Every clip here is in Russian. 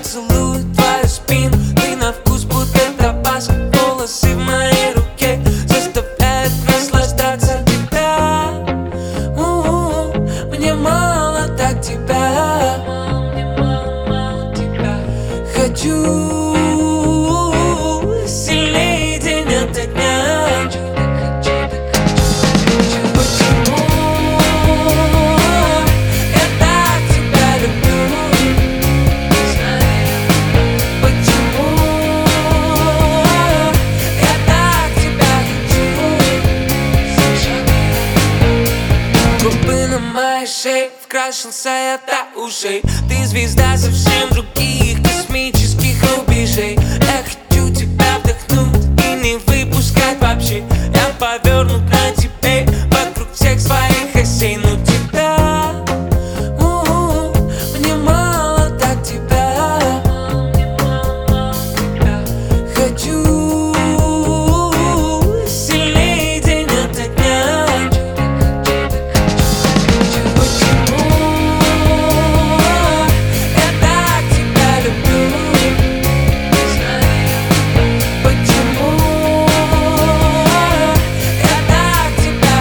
целую твою спину. Ты на вкус будто табаско, волосы в моей руке заставляют наслаждаться тебя. Мне мало так тебя. Хочу сильнее день ото дня. Почему я так тебя люблю? Почему я так тебя хочу? Губы на моей шее, вкрасился я до ушей. Ты звезда совсем других космических рубежей. Я хочу тебя вдохнуть и не выпускать вообще. Я повернут на тебе вокруг всех своих осей. Но тебя, мне мало так тебя. Хочу сильнее день ото дня. Почему я так тебя люблю? Почему я так тебя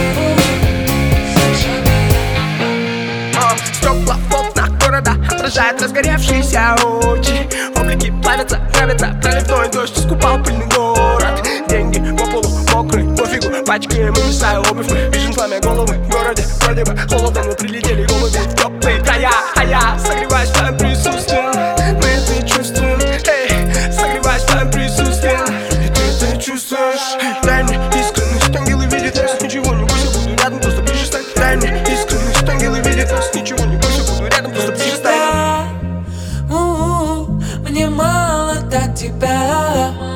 хочу? Стекла в окнах города отражает разгоревшиеся очи. Облики плавятся, нравится проливной дождь, искупал пыльный город. Деньги по полу мокрые, пофигу, пачкаем и мешаю обувь. Мы вижу пламя головы в городе, вроде бы холодно, но прилетели голуби в теплые края. А я согреваюсь твоим присутствием, мы это чувствуем. Эй, согреваюсь твоим присутствием, и ты это чувствуешь. Дай мне искренность, ангелы видят нас, ничего не бойся, буду рядом, просто ближе стань. Дай мне искренность, ангелы видят нас, ничего не бойся, буду рядом, просто ближе стань. Мне мало так тебя.